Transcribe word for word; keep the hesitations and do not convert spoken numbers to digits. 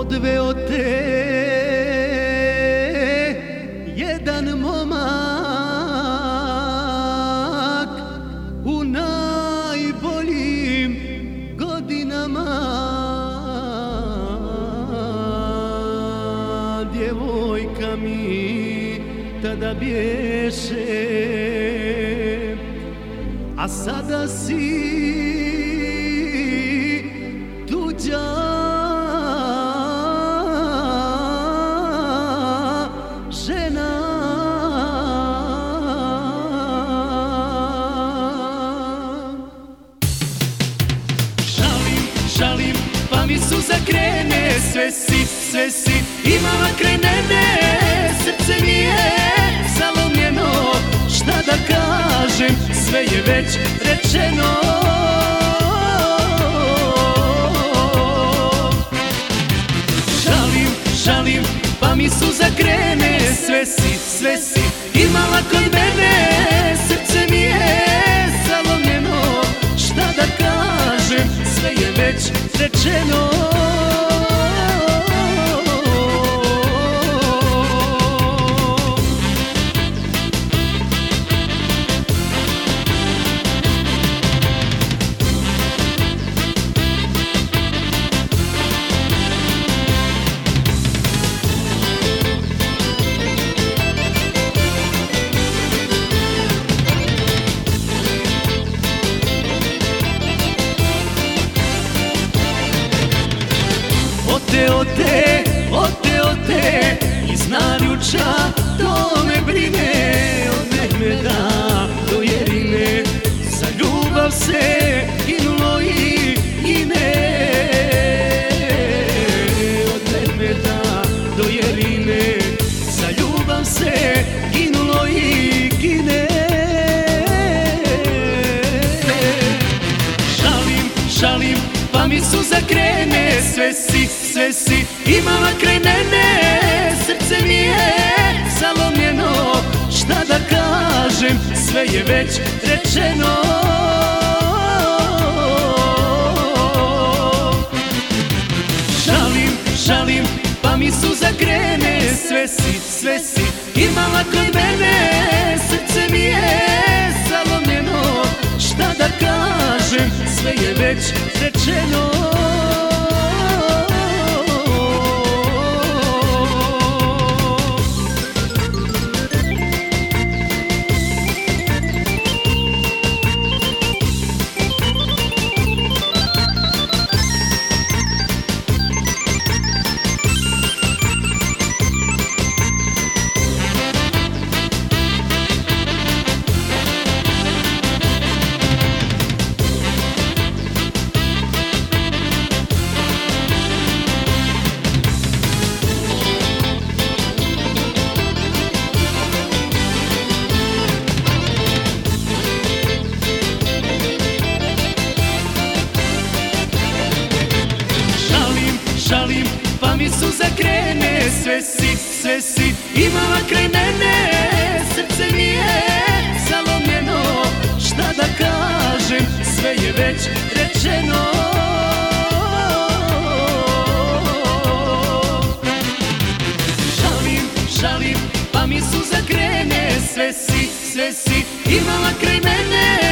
odveo te jedan momak u najboljim godinama. Djevojka mi tada bješe, a sada si tuđa žena. Žalim, žalim, pa mi suza krene. Sve si, sve si imala kraj mene. Srce mi je zalomljeno, šta da kažem, sve je već rečeno. Žalim, žalim, pa mi suza krene. Sve si, sve si imala kod mene. Srce mi je zalomljeno, šta da kažem, sve je već rečeno. Oteo te, oteo te iz naručja, to me brine. Od Mehmeda do Jerine, za ljubav se ginulo i gine. Od Mehmeda do Jerine, za ljubav se ginulo i gine. Žalim, žalim, pa mi suza krene. Sve si, sve si imala kraj mene. Srce mi je zalomljeno, šta da kažem, sve je već rečeno. Žalim, žalim, pa mi suza krene. Sve si, sve si imala kod mene. Srce mi je zalomljeno, šta da kažem, sve je već rečeno. Žalim, pa mi suza krene. Sve si, sve si imala kraj mene. Srce mi je zalomljeno, šta da kažem, sve je već rečeno. Žalim, žalim, pa mi suza krene. Sve si, sve si imala kraj mene.